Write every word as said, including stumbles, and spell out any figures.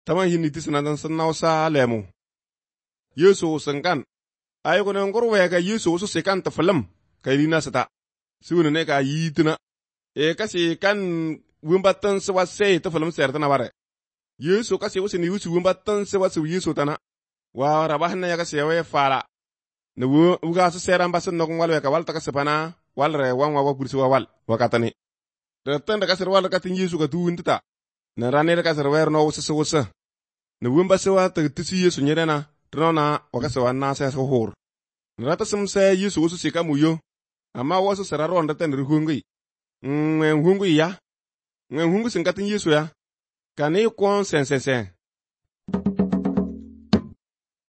Taman hini tisna dan sanausa lemu. Yesu sengkan. Ayo kono ngorwe ka Yesu su sekan ta film. Kailina sata. Siwune ne ka yitina. E kasi kan wimbatan sewa se ta film sertana bare. Yesu kasi wusi ni wusi wimbatan sewa su Yesu tana. Wa rabahna ya kasi yawe fala. Ne wu uga su seran basen nok walwe ka wal ta kasepana wal re wan wa kursi wa wal wakatani. Da tan da kasar wal katin Yesu ka tuwintita. Na rane da kasar wer no wusi wusi. Ne wimba sewa ta tisi Yesu nyedena. Trona wakasewa na sa so hor. Rata semse Yesu wusi sika muyo. Ama wasu sararon da tan ruhungi. Ngwen hungu ya. Ngwen hungu sinkatin Yesu ya. Kane kon sen sen sen.